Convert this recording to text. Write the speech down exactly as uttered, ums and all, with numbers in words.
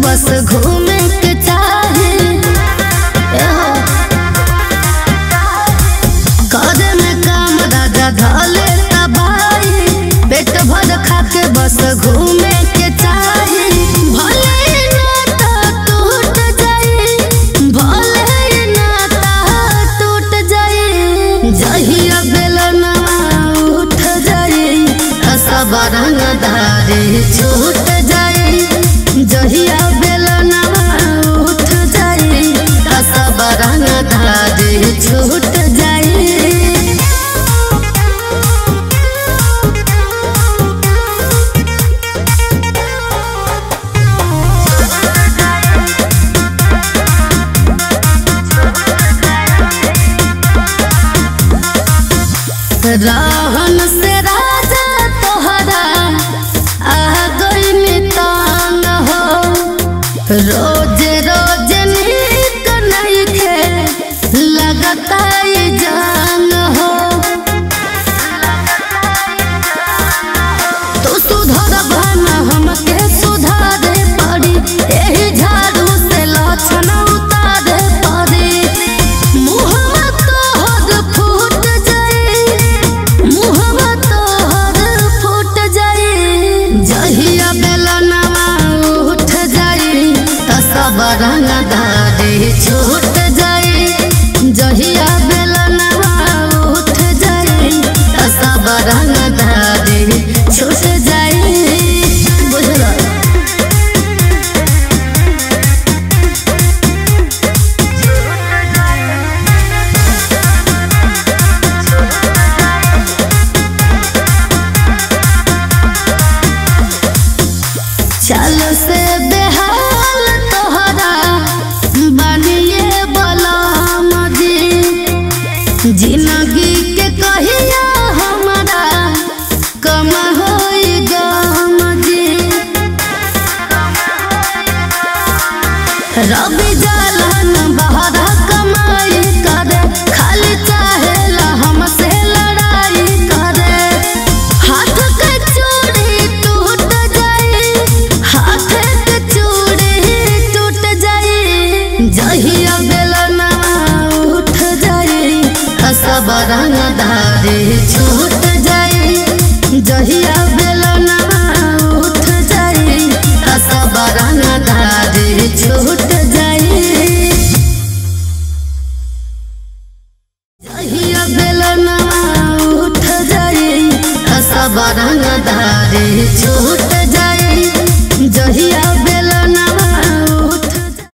बस घूमे के चाहे करे में काम राजा धाले तबाही पेट भर खा के बस घूमे के चाहे भले नाता टूट जाए भले नाता टूट जाए जहिया बेलना उठ जाए सब रंग धारे छूट जाए जहिया बेलना उठ जाए सब रंग धारे छूट जाए। राहन से राजा तोहरा आ गई तान हो रोज रोज नीक नहीं खे लगता जान हो तू सुधर बन हमके सुधारे पड़ी एही झाड़ू से लक्षण उतारे पड़ी मुहम्मा तोहर फूट जाए मुहम्मा तोहर फूट जाए जहिया बेलना उठ जाए त सब रंग धारे छूट जाए जहिया बेलना उठ जाए त सब रंग धारे छूट जाए बुझला। चल से बेहाल तोहरा बनिए बलम जी जिंदगी के कहिया हमारा कम होई गम जी रवि जालन बहरा कमाई करे खाली चाहेला हमसे लड़ाई करे हाथ के चूड़ी टूट जाए हाथ के चूड़ी टूट जाए जहिया बेलना उठ जाए सब रंग धारे छूट जाए जहिया बेलना उठ जाए सब रंग धारे छूट जाए जहिया बेलना उठ जाए सब रंग धारे छूट जाए जहिया